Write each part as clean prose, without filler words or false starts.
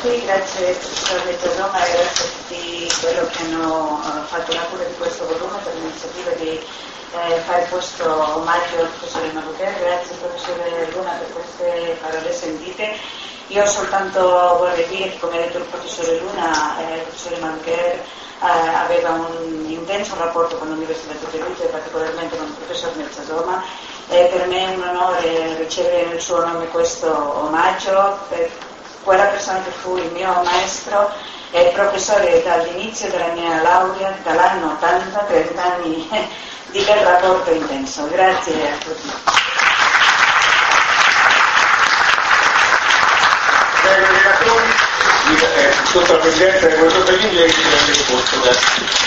tutti, grazie professor Mezzadoma e grazie a tutti quelli che hanno fatto la cura di questo volume per l'iniziativa di fare questo omaggio al professore Malucher. Grazie professore Luna per queste parole sentite. Io soltanto vorrei dire che, come ha detto il professore Luna, il professore Malucher aveva un intenso rapporto con l'Università di Perugia e particolarmente con il professor Mezzadoma. Per me è un onore ricevere nel suo nome questo omaggio per quella persona che fu il mio maestro e professore dall'inizio della mia laurea, dall'anno 80, 30 anni di quel rapporto intenso. Grazie a tutti. Sotto la presidenza del Consiglio Pagini e il risposto.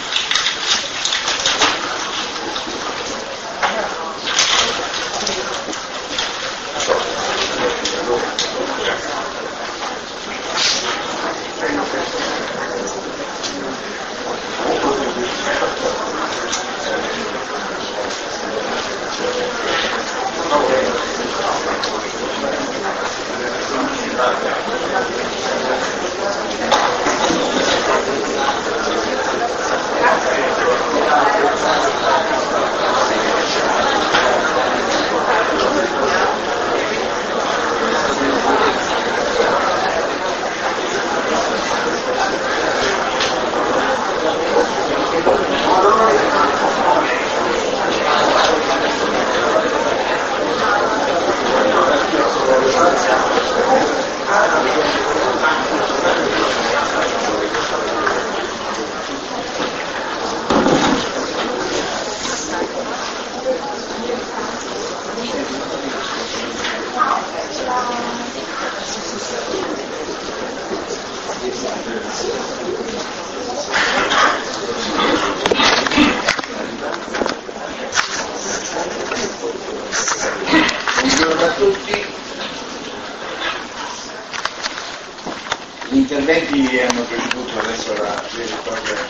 Gli interventi hanno preceduto adesso la vera e propria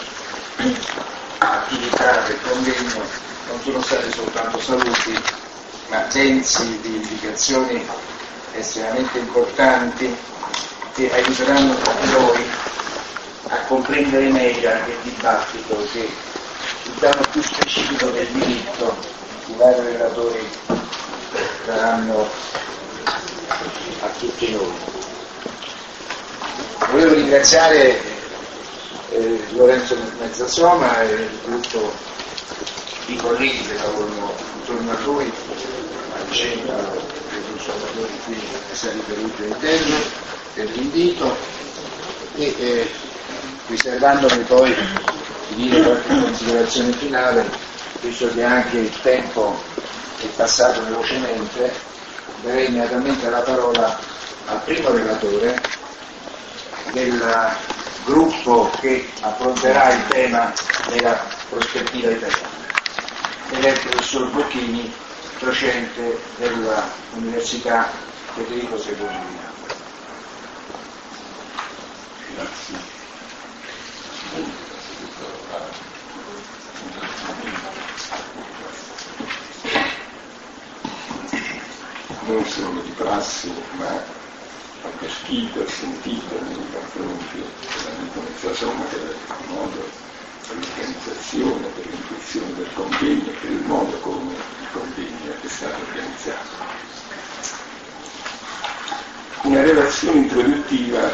attività del convegno, non sono stati soltanto saluti, ma sensi di indicazioni estremamente importanti che aiuteranno noi a comprendere meglio anche il dibattito che sul piano più specifico del diritto i vari relatori daranno a tutti noi. Volevo ringraziare Lorenzo Mezzadoma e il gruppo di colleghi che lavorano intorno a lui, al centro dei conservatori qui all'Università di Perugia Interno, per l'invito e riservandomi poi di dire qualche considerazione finale, visto che anche il tempo è passato velocemente, darei immediatamente la parola al primo relatore del gruppo che affronterà il tema della prospettiva italiana, ed è il professor Bocchini, docente dell'Università Federico II di Napoli. Grazie. Non solo di prassi, ma avvertita, sentita nei confronti dell'amico Mezzadoma per il modo, per l'organizzazione, per l'intuizione del convegno, per il modo come il convegno è stato organizzato. Una relazione introduttiva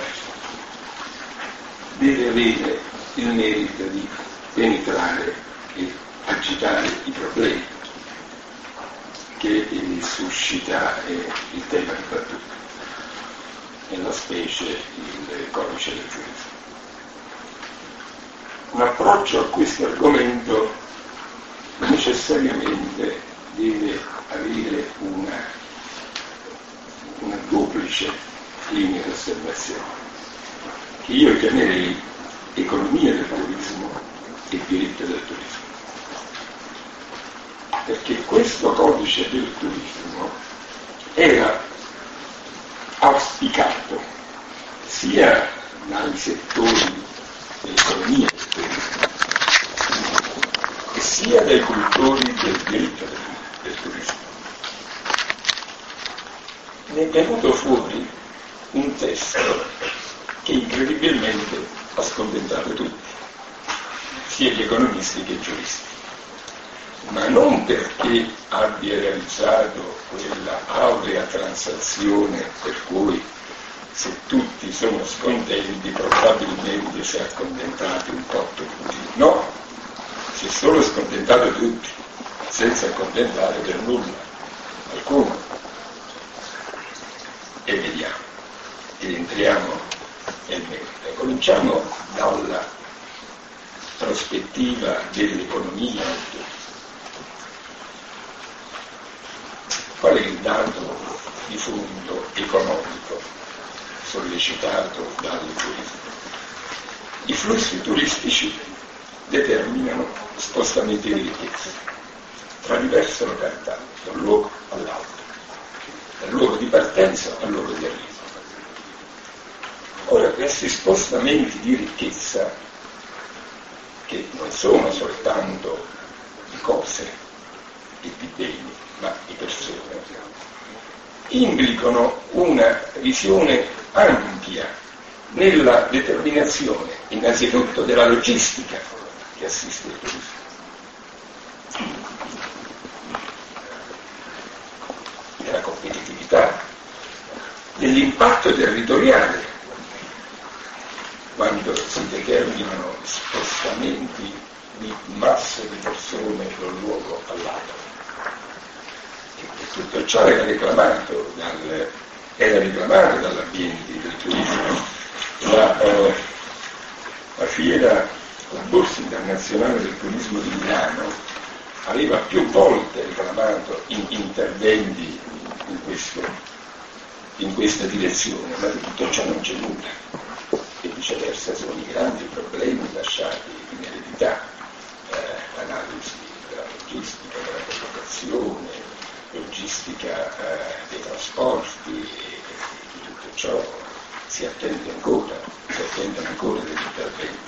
deve avere il merito di penetrare e agitare i problemi che suscita il tema dibattuto, nella specie il codice del giudizio. Un approccio a questo argomento necessariamente deve avere una duplice linea di osservazione, che io chiamerei economia del turismo e diritto del turismo. Perché questo codice del turismo era auspicato sia dai settori dell'economia del turismo e sia dai cultori del diritto del turismo. Ne è venuto fuori un testo e incredibilmente ha scontentato tutti, sia gli economisti che i giuristi, ma non perché abbia realizzato quella aurea transazione per cui se tutti sono scontenti probabilmente si è accontentati un po' tutti. No, si è solo scontentato tutti, senza accontentare per nulla alcuno. E vediamo, ed entriamo nel merito. Cominciamo dalla prospettiva dell'economia. Qual è il dato di fondo economico sollecitato dal turismo? I flussi turistici determinano spostamenti di ricchezza tra diverse località, da un luogo all'altro, dal luogo di partenza al luogo di arrivo. Ora, questi spostamenti di ricchezza, che non sono soltanto di cose e di beni, ma di persone, implicano una visione ampia nella determinazione innanzitutto della logistica che assiste il turismo, della competitività, dell'impatto territoriale quando si determinano spostamenti di masse di persone da un luogo all'altro. E tutto ciò era reclamato dall'ambiente del turismo. La fiera, la Borsa Internazionale del Turismo di Milano aveva più volte reclamato interventi in questa direzione, ma di tutto ciò non c'è nulla. E viceversa sono i grandi problemi lasciati in eredità, analisi della logistica, della collocazione, logistica dei trasporti, e di tutto ciò si attendono ancora degli interventi.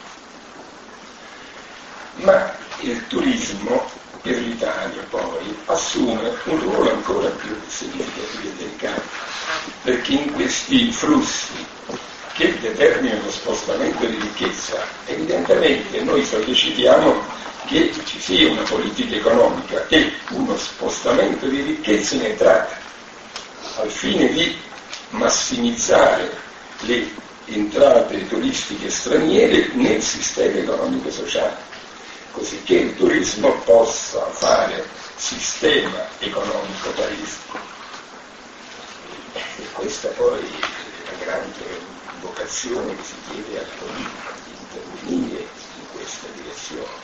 Ma il turismo per l'Italia poi assume un ruolo ancora più significativo e delicato, perché in questi flussi che determinano lo spostamento di ricchezza, evidentemente noi sollecitiamo che ci sia una politica economica e uno spostamento di ricchezza in entrata, al fine di massimizzare le entrate turistiche straniere nel sistema economico e sociale, così che il turismo possa fare sistema economico turistico. E questa poi è la grande vocazione che si chiede alla politica, di intervenire in questa direzione.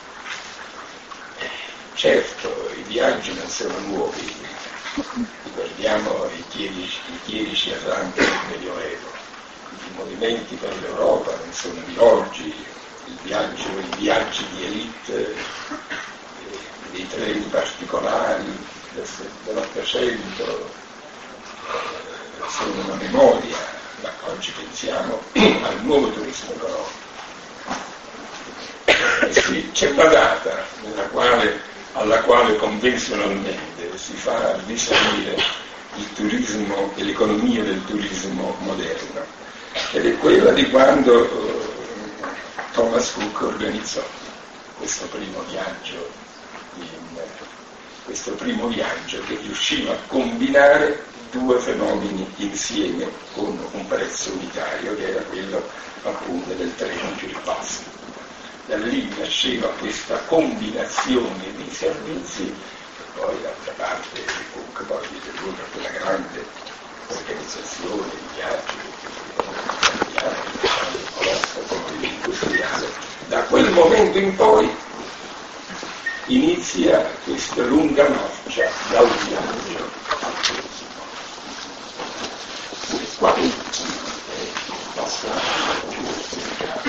Certo, i viaggi non sono nuovi, ricordiamo i chierici erranti del Medioevo, i movimenti per l'Europa non sono di oggi, i viaggi di elite, dei treni particolari dell'800 sono una memoria, ma oggi pensiamo al nuovo turismo economico. Sì, c'è una data alla quale convenzionalmente si fa risalire il turismo e l'economia del turismo moderno, ed è quella di quando Thomas Cook organizzò questo primo viaggio che riusciva a combinare due fenomeni insieme con un prezzo unitario, che era quello appunto del treno più basso. Da lì nasceva questa combinazione di servizi, e poi d'altra parte Cook poi diede luogo a quella grande organizzazione di viaggi industriale. Da quel momento in poi inizia questa lunga marcia dal viaggio al turismo. E qua è il passaggio più specificato.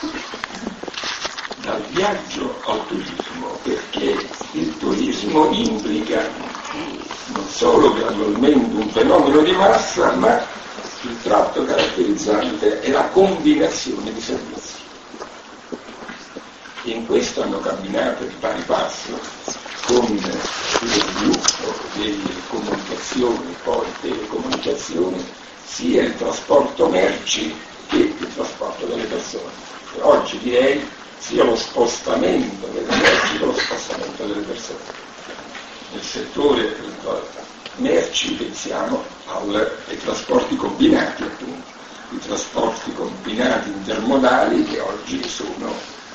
Dal viaggio al turismo, perché il turismo implica non solo gradualmente un fenomeno di massa, ma il tratto caratterizzante è la combinazione di servizi. In questo hanno camminato di pari passo con lo sviluppo delle comunicazioni, poi telecomunicazioni, sia il trasporto merci che il trasporto delle persone. E oggi direi sia lo spostamento delle merci che lo spostamento delle persone. Nel settore merci pensiamo ai trasporti combinati, appunto, i trasporti combinati intermodali che oggi sono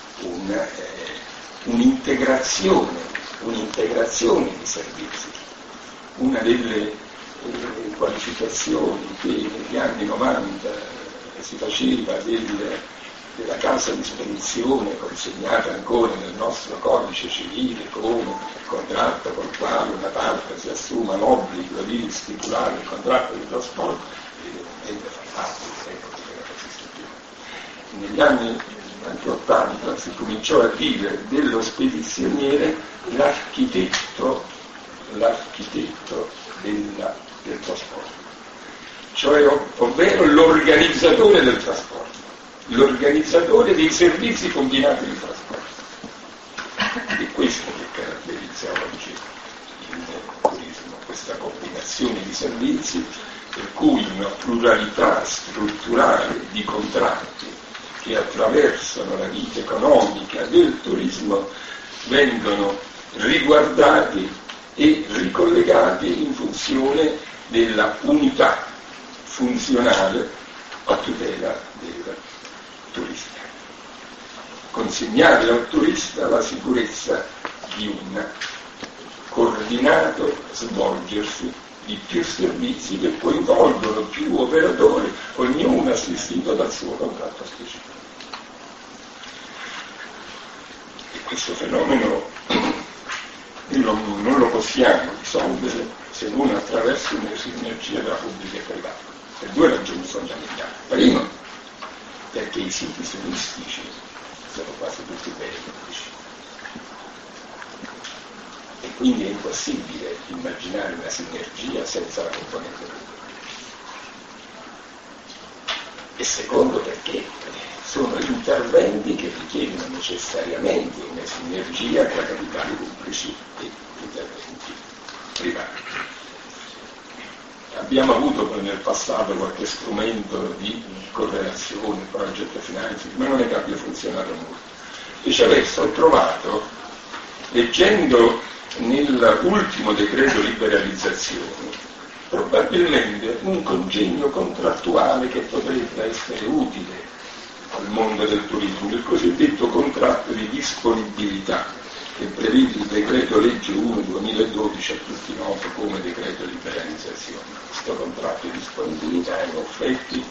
un'integrazione di servizi. Una delle qualificazioni che negli anni 90 si faceva della casa di spedizione, consegnata ancora nel nostro codice civile come contratto col quale una parte si assuma l'obbligo di stipulare il contratto di trasporto, evidentemente fa parte di tempo che non esiste più. Negli anni anche 80 si cominciò a dire dello spedizioniere l'architetto del trasporto, cioè ovvero l'organizzatore del trasporto, l'organizzatore dei servizi combinati di trasporto. È questo che caratterizza oggi il turismo, questa combinazione di servizi per cui una pluralità strutturale di contratti che attraversano la vita economica del turismo vengono riguardati e ricollegati in funzione della unità funzionale a tutela del turista. Consegnare al turista la sicurezza di un coordinato svolgersi di più servizi che coinvolgono più operatori, ognuno assistito dal suo contratto specifico. E questo fenomeno non lo possiamo risolvere se non attraverso una sinergia tra pubblico e privato, per due ragioni fondamentali. Primo, perché i siti turistici sono quasi tutti beni pubblici e quindi è impossibile immaginare una sinergia senza la componente pubblica. E secondo, perché sono interventi che richiedono necessariamente una sinergia tra capitali pubblici e interventi privati. Abbiamo avuto nel passato qualche strumento di correlazione, project financing, ma non è che abbia funzionato molto. Invece adesso ho trovato, leggendo nell'ultimo decreto liberalizzazione, probabilmente un congegno contrattuale che potrebbe essere utile al mondo del turismo, il cosiddetto contratto di disponibilità, che prevede il decreto legge 1/2012, a tutti noto come decreto liberalizzazione. Questo contratto di disponibilità in effetti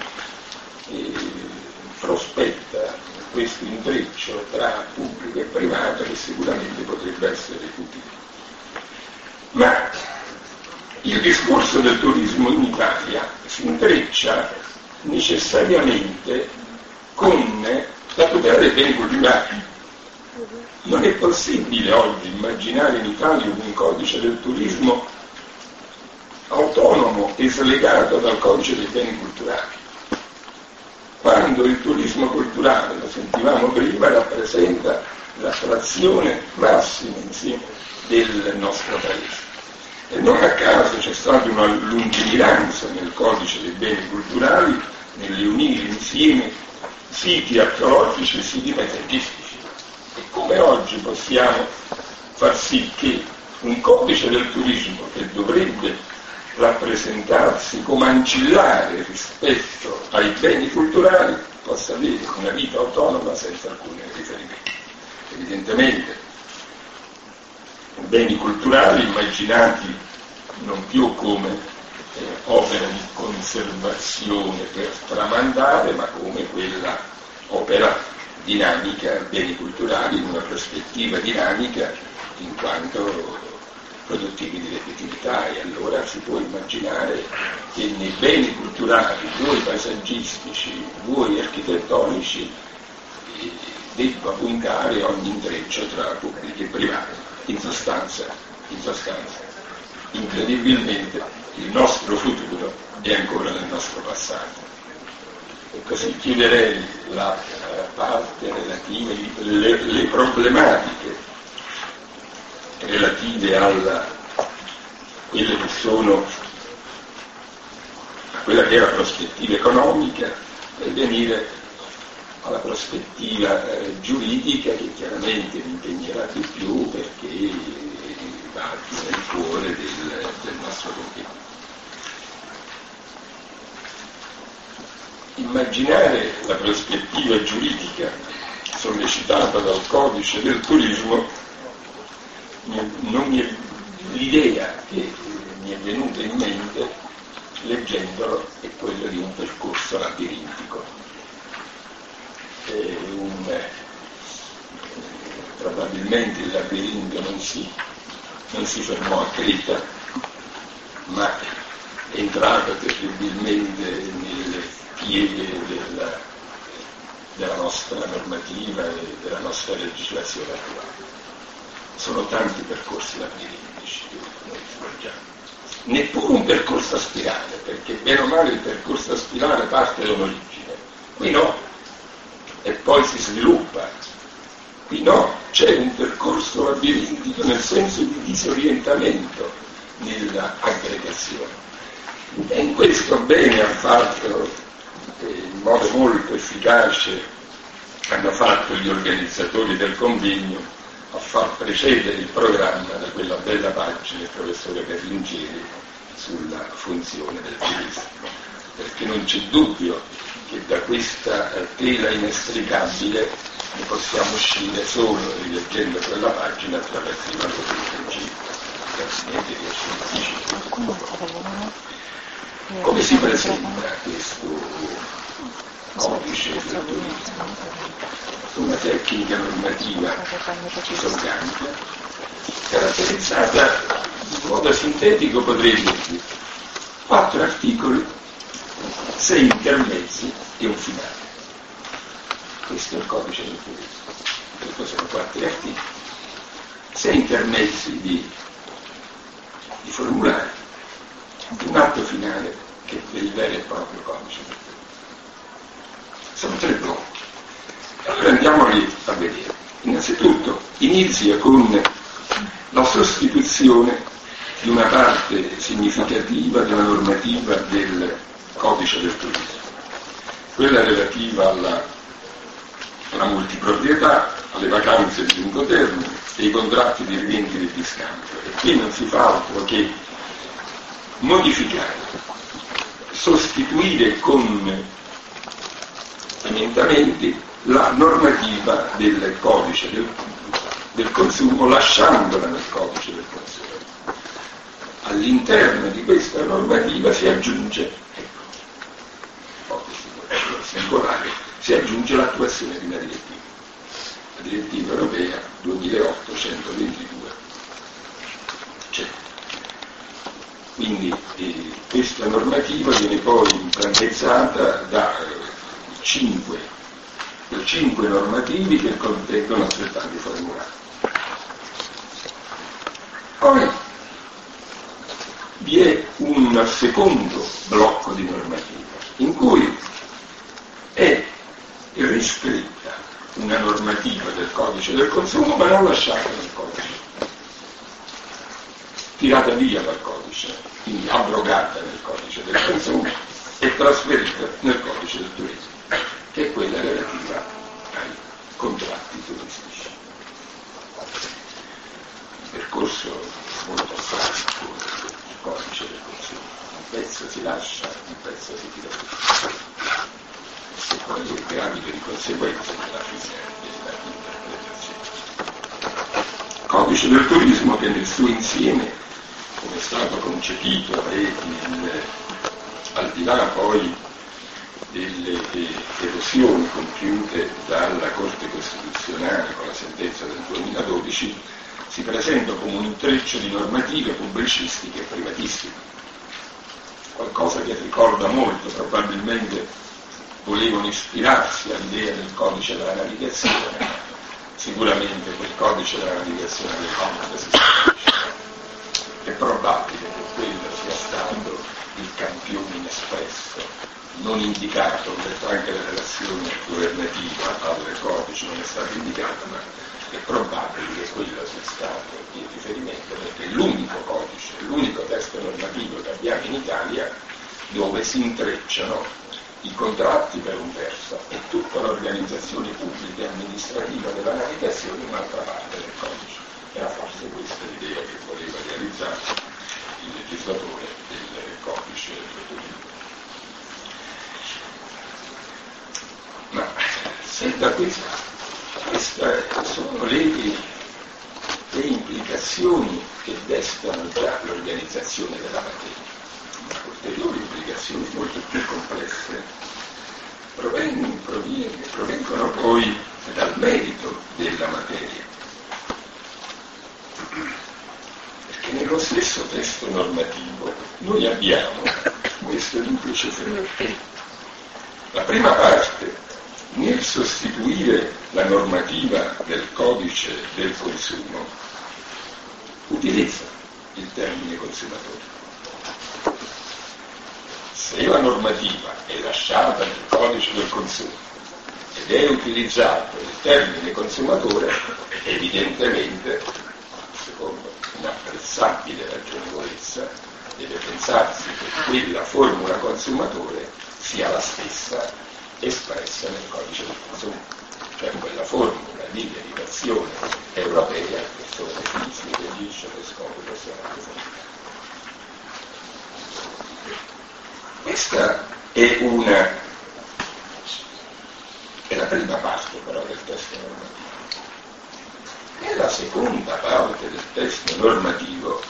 prospetta questo intreccio tra pubblico e privato che sicuramente potrebbe essere utile. Ma il discorso del turismo in Italia si intreccia necessariamente con la tutela dei beni culturali. Non è possibile oggi immaginare in Italia un codice del turismo autonomo e slegato dal codice dei beni culturali, quando il turismo culturale, lo sentivamo prima, rappresenta l'attrazione massima insieme del nostro paese. E non a caso c'è stata una lungimiranza nel codice dei beni culturali nell'unire insieme siti archeologici e siti paesaggistici. E come oggi possiamo far sì che un codice del turismo, che dovrebbe rappresentarsi come ancillare rispetto ai beni culturali, possa avere una vita autonoma senza alcun riferimento? Evidentemente beni culturali immaginati non più come opera di conservazione per tramandare, ma come quella opera dinamica, beni culturali in una prospettiva dinamica in quanto produttivi di redditività. E allora si può immaginare che nei beni culturali, vuoi paesaggistici, vuoi architettonici, debba puntare ogni intreccio tra pubblico e privato. In sostanza, incredibilmente, il nostro futuro è ancora nel nostro passato. E così chiuderei la parte relativa alle problematiche relative a quelle che sono a quella che è la prospettiva economica, e venire alla prospettiva giuridica, che chiaramente mi impegnerà di più perché va nel cuore del nostro compito. Immaginare la prospettiva giuridica sollecitata dal codice del turismo, l'idea che mi è venuta in mente leggendolo è quella di un percorso labirintico. Probabilmente il labirinto non si fermò a Creta, ma è entrato terribilmente nelle pieghe della nostra normativa e della nostra legislazione attuale. Sono tanti percorsi labirintici che noi svolgiamo. Neppure un percorso a spirale, perché bene o male il percorso a spirale parte da un'origine. Qui no, e poi si sviluppa. Qui no, c'è un percorso labirintico nel senso di disorientamento nella aggregazione. E in questo bene ha fatto, in modo molto efficace, hanno fatto gli organizzatori del convegno a far precedere il programma da quella bella pagina del professore Berlingieri sulla funzione del turismo, perché non c'è dubbio che da questa tela inestricabile ne possiamo uscire solo rileggendo quella pagina attraverso i valori del principio. Come si presenta questo codice del turismo? Una tecnica normativa disorganica, caratterizzata in modo sintetico, potrei dirvi 4 articoli, 6 intermezzi e un finale. Questo è il codice del turismo. Questo sono 4 articoli, 6 intermezzi di formulari, un atto finale che è il vero e proprio codice del turismo. Sono 3 blocchi. Allora andiamoli a vedere. Innanzitutto inizia con la sostituzione di una parte significativa della normativa del codice del turismo, quella relativa alla multiproprietà, alle vacanze di lungo termine e ai contratti di rivendita e di scambio. E qui non si fa altro che modificare, sostituire con emendamenti la normativa del codice del consumo, lasciandola nel codice del consumo. All'interno di questa normativa si aggiunge, singolare, si aggiunge l'attuazione di una direttiva, la direttiva europea 2008-122. Quindi questa normativa viene poi imprantezzata da 5 normativi che contengono altrettanti formulari. Poi vi è un secondo blocco di normativa in cui è riscritta una normativa del codice del consumo, ma non lasciata nel codice, tirata via dal codice, quindi abrogata nel codice del consumo e trasferita nel codice del turismo, che è quella relativa ai contratti turistici. Un percorso molto pratico del codice del consumo. Un pezzo si lascia, un pezzo si tira fuori. E poi è gravido di conseguenze della interpretazione. Codice del turismo che nel suo insieme, come è stato concepito e al di là poi delle erosioni compiute dalla Corte Costituzionale con la sentenza del 2012, si presenta come un intreccio di normative pubblicistiche e privatistiche, qualcosa che ricorda molto, probabilmente volevano ispirarsi all'idea del codice della navigazione, sicuramente quel codice della navigazione del Congress è probabile che quello sia stato il campione inespresso, non indicato, ho detto anche la relazione governativa al codice non è stata indicata, ma è probabile che quello sia stato il riferimento, perché è l'unico codice, l'unico testo normativo che abbiamo in Italia dove si intrecciano i contratti per un verso e tutta l'organizzazione pubblica e amministrativa della navigazione un'altra parte del codice. Era forse questa l'idea che voleva realizzare il legislatore del codice del turismo. Ma se da queste sono le implicazioni che destano già l'organizzazione della materia, ma ulteriori implicazioni molto più complesse provengono poi dal merito della materia. Perché nello stesso testo normativo noi abbiamo questo duplice fenomeno. La prima parte, nel sostituire la normativa del codice del consumo, utilizza il termine consumatore. Se la normativa è lasciata nel codice del consumo ed è utilizzato il termine consumatore, evidentemente, secondo un'apprezzabile ragionevolezza, deve pensarsi che quella formula consumatore sia la stessa espressa nel codice del consumo, cioè quella formula di derivazione europea che solo definisce lo scopo personale. Questa è la prima parte però del testo normativo. Nella seconda parte del testo normativo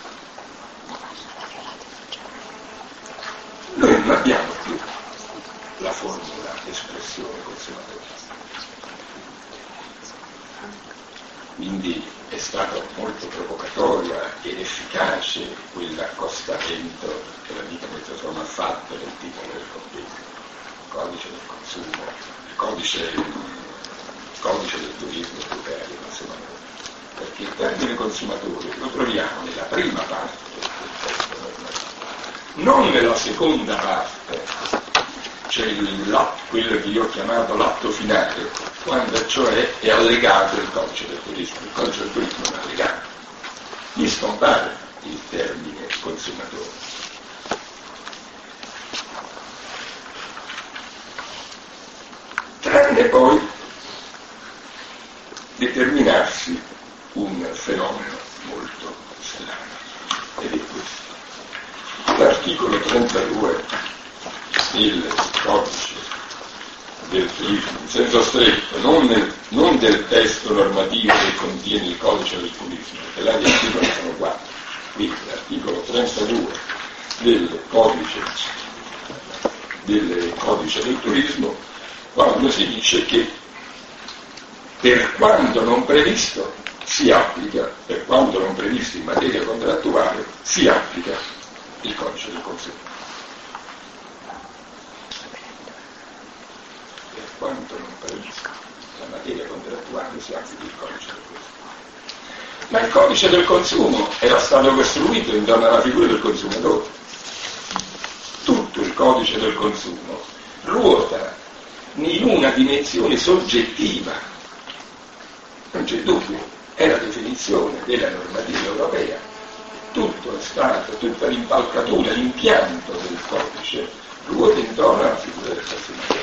noi non abbiamo più la formula espressione consumatore. Quindi è stato molto provocatoria ed efficace quell'accostamento che la vita Mezzogiorno ha fatto nel titolo del compendio, il codice del consumo, il codice del turismo europeo del consumatore. Perché il termine consumatore lo troviamo nella prima parte del testo normativo, non nella seconda parte. C'è quello che io ho chiamato l'atto finale, quando cioè è allegato il codice del turismo. Il codice del turismo è un allegato. Lì scompare il termine consumatore. Tranne poi determinarsi un fenomeno molto strano, ed è questo. L'articolo 32 il codice del turismo, in senso stretto, non del testo normativo che contiene il codice del turismo, perché là gli articoli sono 4. Quindi l'articolo 32 del codice del turismo, quando si dice che per quanto non previsto si applica, per quanto non previsto in materia contrattuale, si applica il codice del consumo. Quanto non previsto la materia contrattuale si applica il codice del consumo. Ma il codice del consumo era stato costruito intorno alla figura del consumatore. Tutto il codice del consumo ruota in una dimensione soggettiva, non c'è dubbio, è la definizione della normativa europea. Tutto è stato, tutta l'impalcatura, l'impianto del codice ruota intorno alla figura del consumatore.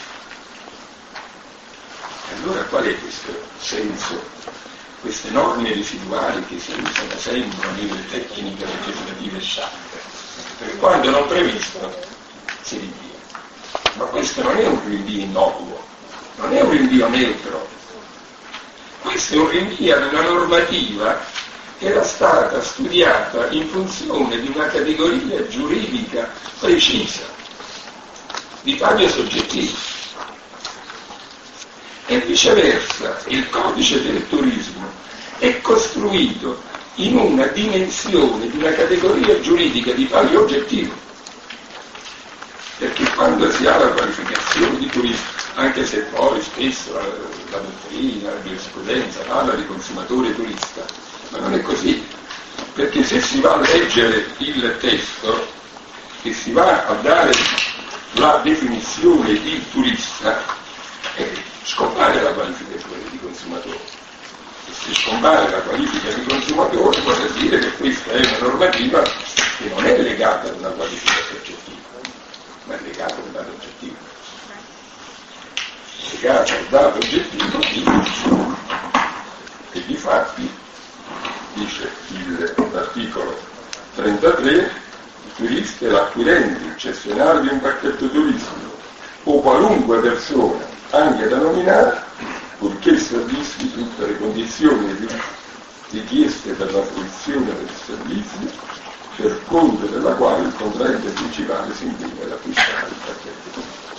Allora qual è questo senso, queste norme residuali che si usano sempre nelle tecniche legislative sciatte? Perché quando non previsto si rinvia. Ma questo non è un rinvio innocuo, non è un rinvio neutro. Questo è un rinvio ad una normativa che era stata studiata in funzione di una categoria giuridica precisa, di taglio soggettivo. E viceversa, il codice del turismo è costruito in una dimensione di una categoria giuridica di taglio oggettivo. Perché quando si ha la qualificazione di turismo, anche se poi spesso la dottrina, la giurisprudenza parla di consumatore turista, ma non è così. Perché se si va a leggere il testo e si va a dare la definizione di turista, scompare la qualificazione di consumatore. E se scompare la qualifica di consumatore vuol dire che questa è una normativa che non è legata ad una qualifica soggettiva, ma è legato al dato oggettivo. Legato al dato oggettivo e difatti dice l'articolo 33, il turista è l'acquirente eccezionale di un pacchetto turistico o qualunque persona, anche da nominare, purché soddisfi tutte le condizioni richieste per la fruizione del servizio, per conto della quale il contraente principale si impegna ad acquistare il pacchetto.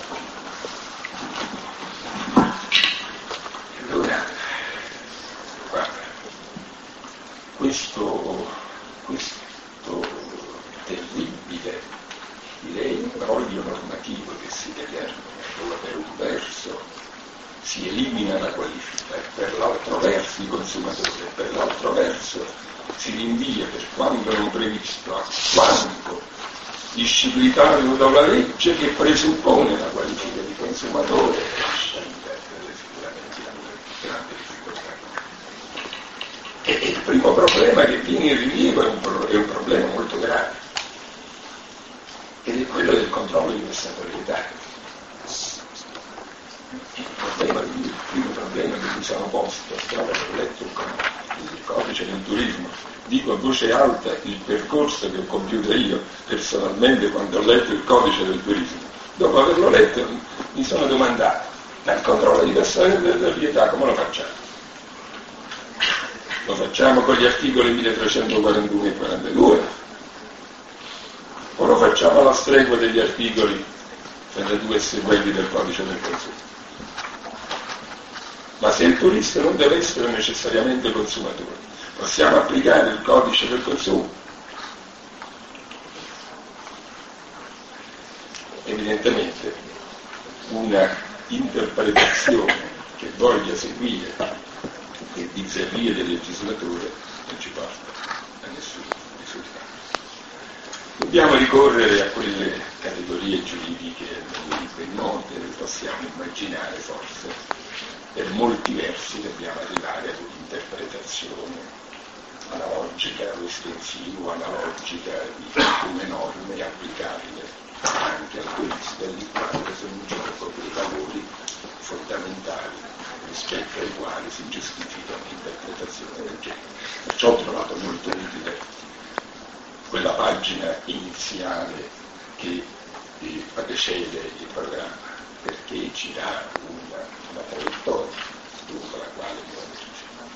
Allora, guarda, questo terribile, direi, broglio normativo che si determina, dove per un verso si elimina la qualifica e per l'altro verso i consumatori, e per l'altro verso si rinvia per quanto non previsto a quanto disciplinato dalla legge che presuppone la qualifica di consumatore, sicuramente una grande difficoltà. E il primo problema che viene in rilievo è un problema molto grave, ed è quello del controllo di vessatorietà. Il primo problema che mi sono posto dopo aver letto il codice del turismo, dico a voce alta il percorso che ho compiuto io personalmente quando ho letto il codice del turismo. Dopo averlo letto mi sono domandato, ma il controllo di vessatorietà come lo facciamo? Lo facciamo con gli articoli 1341 e 42 o lo facciamo alla stregua degli articoli 32 e seguenti del codice del consumo? Ma se il turista non deve essere necessariamente consumatore, possiamo applicare il codice del consumo? Evidentemente una interpretazione che voglia seguire il bizzarrie del legislatore non ci porta a nessun risultato. Dobbiamo ricorrere a quelle categorie giuridiche ben note, le possiamo immaginare forse. Per molti versi dobbiamo arrivare ad un'interpretazione analogica o estensiva, analogica di alcune norme applicabili anche al turista, di quale sono in gioco dei valori fondamentali rispetto ai quali si giustifica un'interpretazione del genere. Perciò ho trovato molto utile quella pagina iniziale che precede il programma, perché ci dà una traiettoria lungo la quale muoverci.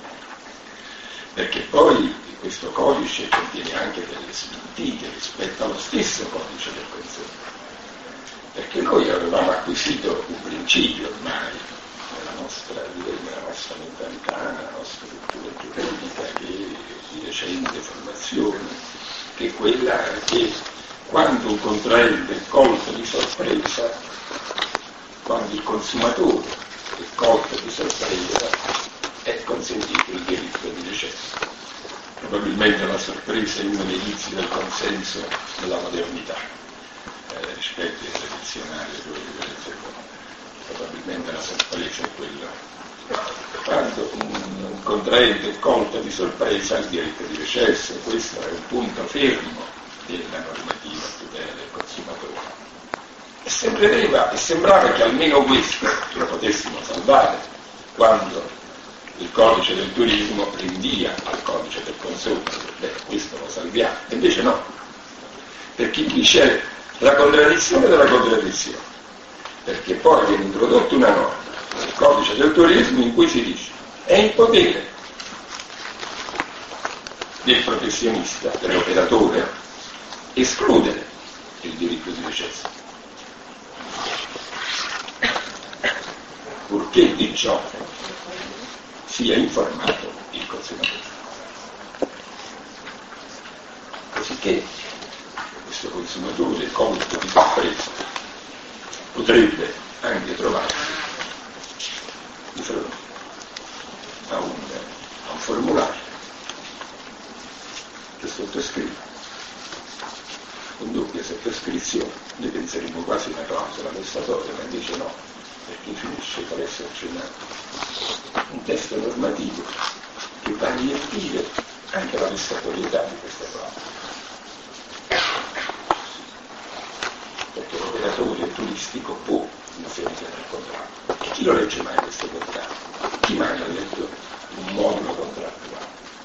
Perché poi questo codice contiene anche delle smentite rispetto allo stesso codice del consumo. Perché noi avevamo acquisito un principio ormai nella nostra mentalità, nella nostra cultura giuridica, che di recente formazione, che è quella che quando un contraente è colto di sorpresa, quando il consumatore è colto di sorpresa, è consentito il diritto di recesso. Probabilmente la sorpresa è uno dei vizi del consenso della modernità, rispetto ai tradizionali errori delle seconde. Probabilmente la sorpresa è quella. Quando un contraente è colto di sorpresa, ha il diritto di recesso. Questo è un punto fermo della normativa a tutela del consumatore. E sembrava che almeno questo lo potessimo salvare quando il codice del turismo rinvia al codice del consumo. Questo lo salviamo. E invece no, perché qui c'è la contraddizione della contraddizione, perché poi viene introdotta una norma nel codice del turismo in cui si dice è in potere del professionista, dell'operatore, escludere il diritto di recesso, purché di ciò sia informato il consumatore. Cosicché questo consumatore colto di sorpresa potrebbe anche trovarsi di fronte a un formulario che sottoscrive con doppia sottoscrizione. Noi penseremo quasi una clausola vessatoria, ma invece no, perché finisce per esserci un testo normativo che va a riempire anche la vessatorietà di questa clausola. perché l'operatore turistico può inserire nel contratto. E chi lo legge mai questo contratto? Chi mai ha letto un modulo contrattuale?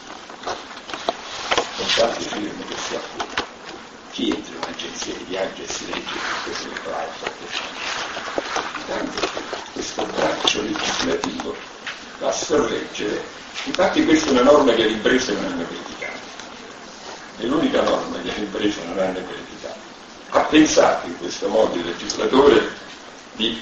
Contratti firme che si applicano. Chi entra in un'agenzia di viaggio e si legge questo contratto? Intanto questo braccio legislativo va a sorreggere. Infatti questa è una norma che le imprese non hanno criticato. È l'unica norma che le imprese non hanno criticato. Ha pensato in questo modo il legislatore di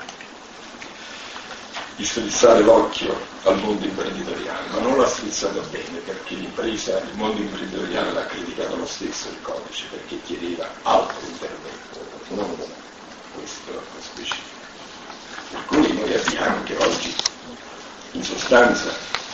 strizzare l'occhio al mondo imprenditoriale, ma non l'ha strizzato bene, perché l'impresa, il mondo imprenditoriale l'ha criticato lo stesso il codice, perché chiedeva altro intervento, non questo specifico. Per cui noi abbiamo che oggi in sostanza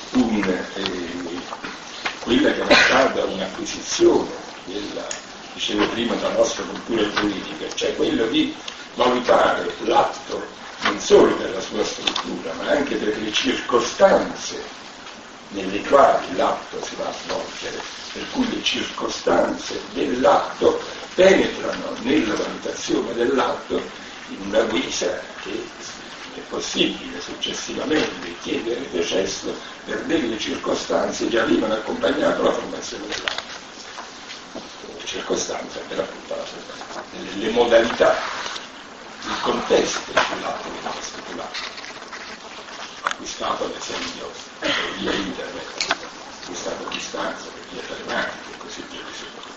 quella che è stata un'acquisizione dicevo prima, della nostra cultura politica, cioè quello di valutare l'atto non solo per la sua struttura, ma anche per le circostanze nelle quali l'atto si va a svolgere, per cui le circostanze dell'atto penetrano nella valutazione dell'atto in una guisa che è possibile successivamente chiedere il recesso per delle circostanze che avevano accompagnato la formazione dell'atto. Le circostanze per appunto la formazione, le modalità, il contesto in cui l'atto veniva stipulato, acquistato ad esempio via internet, acquistato a distanza per via telematica e così via.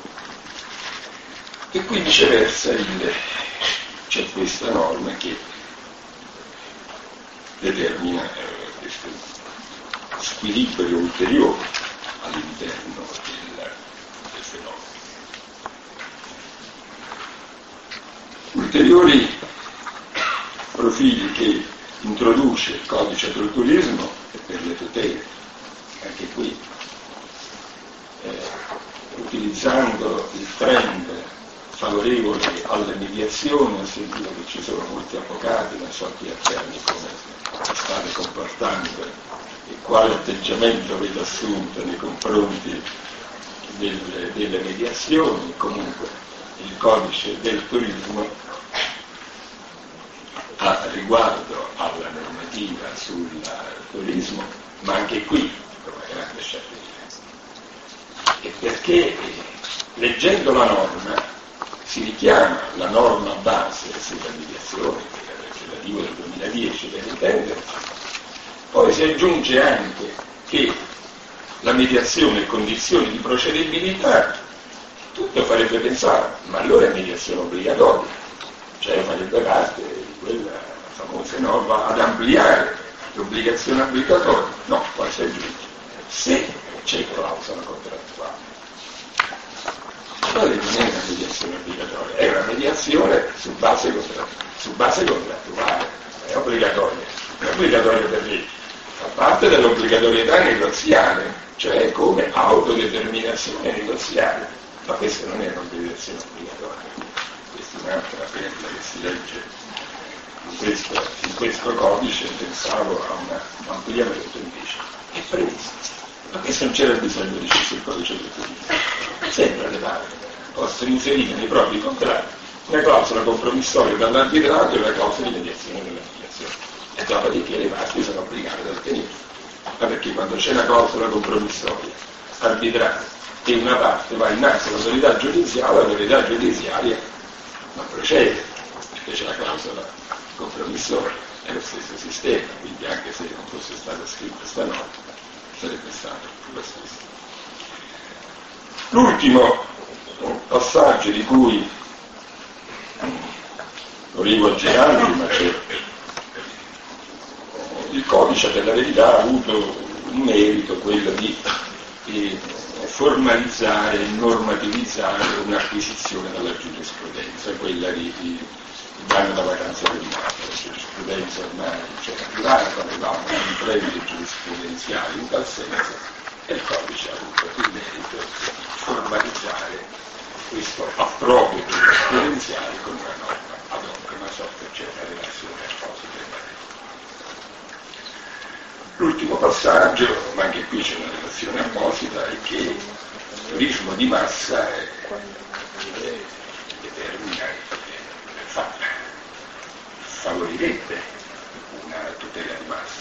E qui viceversa c'è questa norma che determina questo squilibrio ulteriore all'interno del fenomeno. Ulteriori profili che introduce il codice del turismo e per le tutele, anche qui utilizzando il trend favorevole alla mediazione. Ho sentito che ci sono molti avvocati, non so chi affermi come state comportando e quale atteggiamento avete assunto nei confronti delle mediazioni. Comunque il codice del turismo ha riguardo alla normativa sul turismo, ma anche qui c'è una grande sciatteria. E perché leggendo la norma si richiama la norma base sulla mediazione, che è il legislativo del 2010 per intenderci, poi si aggiunge anche che la mediazione è condizione di procedibilità, tutto farebbe pensare, ma allora è mediazione obbligatoria, cioè farebbe parte di quella famosa norma ad ampliare l'obbligazione obbligatoria. No, poi si aggiunge, se c'è clausola contrattuale. Allora non è una mediazione obbligatoria, è una mediazione su base contrattuale, è obbligatoria. È obbligatoria perché fa parte dell'obbligatorietà negoziale, cioè come autodeterminazione negoziale, ma questa non è un'obbligazione obbligatoria, questa è un'altra perla che si legge in questo codice. Pensavo a un ampliamento invece, è previsto. Ma questo non c'era bisogno di sul codice del turismo. Sempre le parti possono inserire nei propri contratti una clausola compromissoria dall'arbitrato e una clausola di mediazione della mediazione. E dopodiché le parti sono obbligate ad ottenerla. Ma perché quando c'è una clausola compromissoria arbitrata e una parte va innanzi all'autorità giudiziaria, l'autorità giudiziaria non procede, perché c'è la clausola compromissoria, è lo stesso sistema, quindi anche se non fosse stata scritta questa norma sarebbe stato lo stesso. L'ultimo passaggio di cui lo rivolge Gerardi, ma c'è il codice per la verità ha avuto un merito, quello di formalizzare e normativizzare un'acquisizione dalla giurisprudenza, quella di danno da vacanza del mare. La giurisprudenza ormai c'era arrivata, avevamo un trend giurisprudenziale in tal senso, e il codice ha avuto il merito di formalizzare questo approprio giurisprudenziale con una norma ad hoc, una sorta c'è una relazione apposita in materia. L'ultimo passaggio, ma anche qui c'è una relazione apposita, è che il turismo di massa determina favorirebbe una tutela di massa.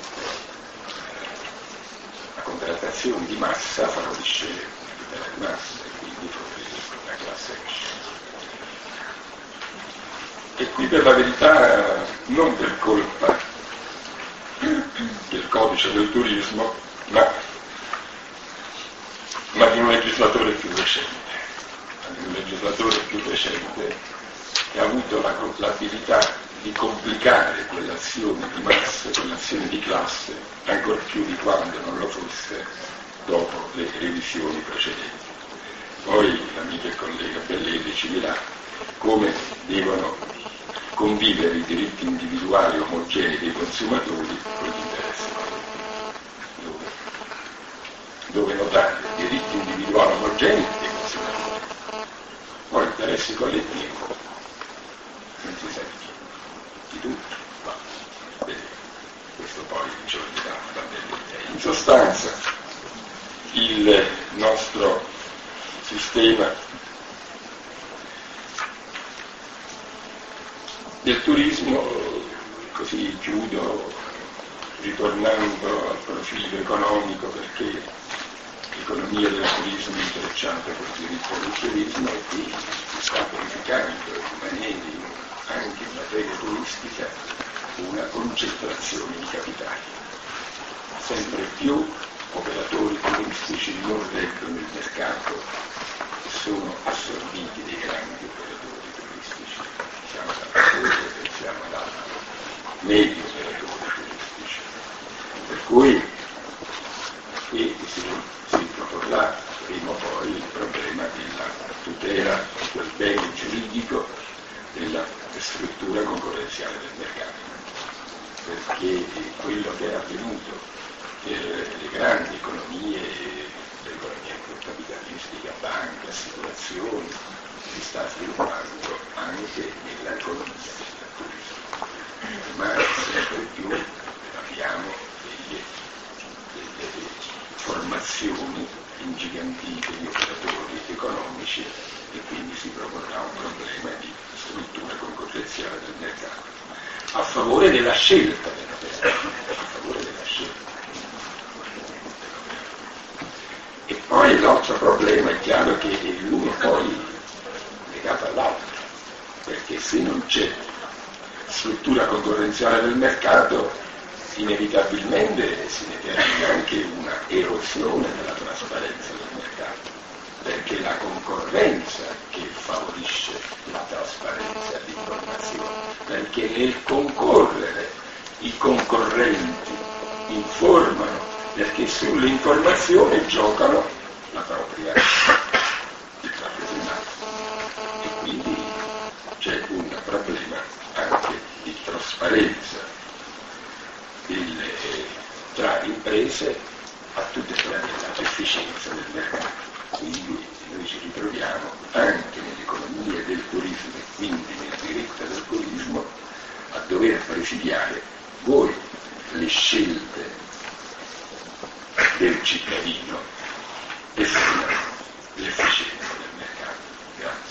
La contrattazione di massa favorisce una tutela di massa e quindi favorisce una class action. E qui per la verità non per colpa del codice del turismo, ma di un legislatore più recente. Un legislatore più recente che ha avuto l'abilità di complicare quell'azione di massa, quell'azione di classe, ancor più di quando non lo fosse dopo le revisioni precedenti. Poi l'amico e collega Bellelli ci dirà come devono convivere i diritti individuali omogenei dei consumatori con gli interessi collettivi. Dove notare i diritti individuali omogenei dei consumatori, poi interessi collettivi non si sa di tutto, ma questo poi ce lo dirà da Bellelli. In sostanza il nostro sistema del turismo, così chiudo ritornando al profilo economico, perché l'economia del turismo è intrecciata col diritto del turismo e qui si sta verificando anche in materia turistica una concentrazione di capitali. Sempre più operatori turistici non reggono il mercato e sono assorbiti dai grandi operatori turistici. Pensiamo ad medi operatori turistici. Per cui qui si proporrà prima o poi il problema della tutela di quel bene giuridico della struttura concorrenziale del mercato, perché quello che è avvenuto per le grandi economie, l'economia capitalistica, banche, assicurazioni, si sta sviluppando anche nell'economia del turismo. Ma sempre più abbiamo delle formazioni ingigantite di operatori economici e quindi si proporrà un problema di struttura concorrenziale del mercato a favore della scelta dell'operazione, a favore della scelta. E poi l'altro problema è chiaro che è l'uno poi legato all'altro, perché se non c'è struttura concorrenziale del mercato inevitabilmente si determina anche una erosione della trasparenza del mercato, perché la concorrenza che favorisce la trasparenza di informazione, perché nel concorrere i concorrenti informano, perché sulle informazioni giocano la propria rappresentanza e quindi c'è un problema anche di trasparenza tra imprese a tutelare l'efficienza del mercato. Quindi noi ci ritroviamo anche nell'economia del turismo e quindi nel diritto del turismo a dover presidiare voi le scelte del cittadino e l'efficienza del mercato. Grazie.